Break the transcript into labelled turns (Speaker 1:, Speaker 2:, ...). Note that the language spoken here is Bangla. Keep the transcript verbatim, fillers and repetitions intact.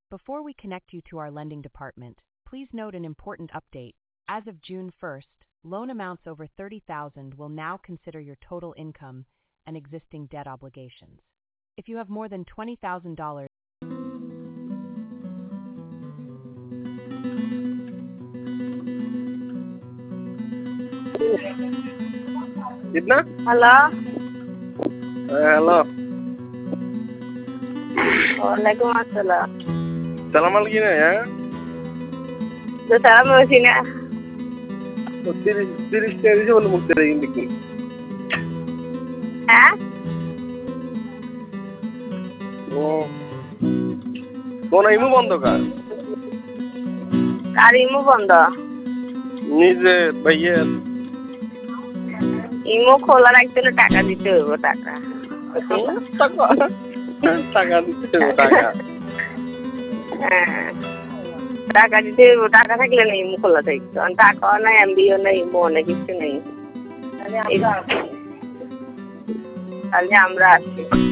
Speaker 1: Before we connect you to our lending department, please note an important update. As of June first, loan amounts over thirty thousand dollars will now consider your total income and existing debt obligations. If you have more than twenty thousand dollars,
Speaker 2: Gitna?
Speaker 3: Hello?
Speaker 2: Hello.
Speaker 3: Waalaikum assalam.
Speaker 2: Salam alaikum ya.
Speaker 3: The salam wasina.
Speaker 2: Diri diri diri je bolu mukte regin dikku.
Speaker 3: Ha?
Speaker 2: Oh. Kona imu bondo ka?
Speaker 3: Kar imu bondo.
Speaker 2: Nije bhaiyer.
Speaker 3: Imo খোলা রাখতে হলে টাকা দিতে হবে টাকা
Speaker 2: টাকা দিতে হবে টাকা
Speaker 3: হ্যাঁ টাকা দিতে হবে টাকা থাকলে না ইমো খোলা থাকতো টাকাও নাই এমবিও নাই ইমো অনেক কিছু নেই তাহলে আমরা আসি